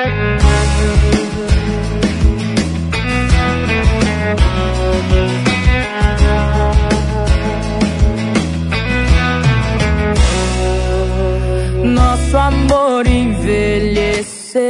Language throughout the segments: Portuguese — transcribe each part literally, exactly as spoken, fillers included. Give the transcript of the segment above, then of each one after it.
Nosso amor envelheceu,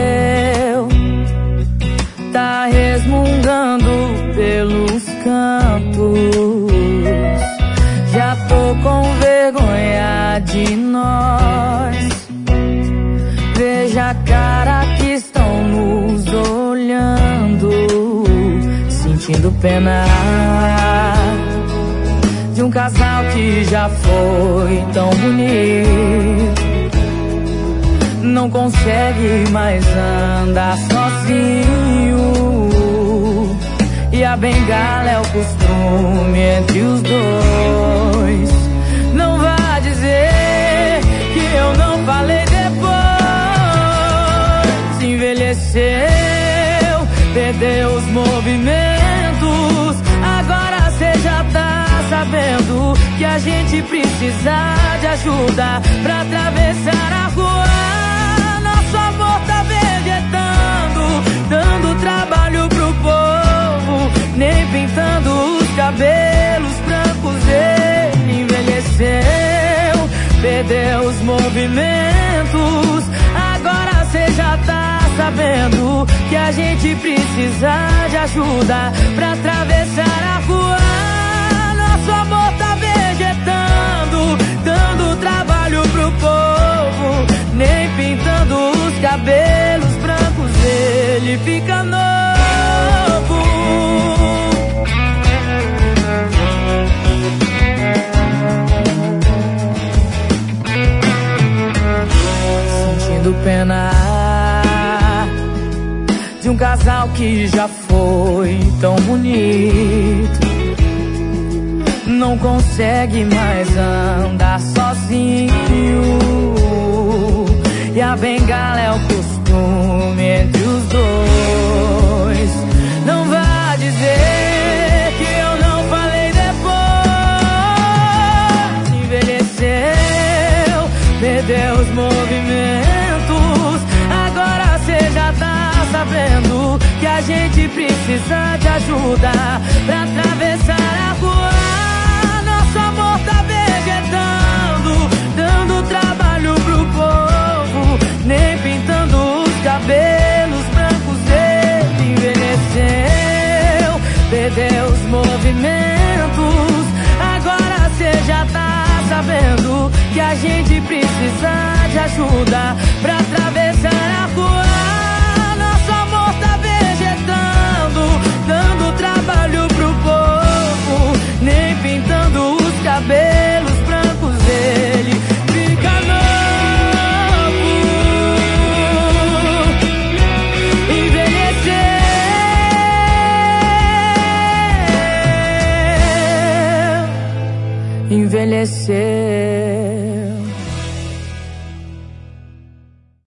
tá resmungando pelos cantos. Já tô com vergonha de nós. Veja a cara que estão nos olhando, sentindo pena de um casal que já foi tão bonito. Não consegue mais andar sozinho, e a bengala é o costume entre os dois. Não vá dizer que eu não falei depois. Envelheceu, perdeu os movimentos. Agora cê já tá sabendo que a gente precisa de ajuda pra atravessar a rua. Nosso amor tá vegetando, dando trabalho pro povo. Nem pintando os cabelos brancos ele envelheceu, perdeu os movimentos. Agora cê já tá sabendo que a gente precisa de ajuda pra atravessar a rua. Nosso amor tá vegetando, dando trabalho pro povo. Nem pintando os cabelos brancos ele fica novo. Sentindo pena de um casal que já foi tão bonito. Não consegue mais andar sozinho, e a bengala é o costume entre os dois. Não vá dizer que eu não falei depois. Envelheceu, perdeu os movimentos. Agora cê já tá sabendo que a gente precisa de ajuda pra atravessar a rua. Nosso amor tá vegetando, dando trabalho pro povo. Nem pintando os cabelos brancos ele envelheceu, perdeu os movimentos. Agora cê já tá sabendo que a gente precisa de ajuda pra atravessar a rua. Nosso amor tá vegetando, dando trabalho pro povo. Nem pintando os cabelos brancos ele fica novo. Envelheceu, envelheceu.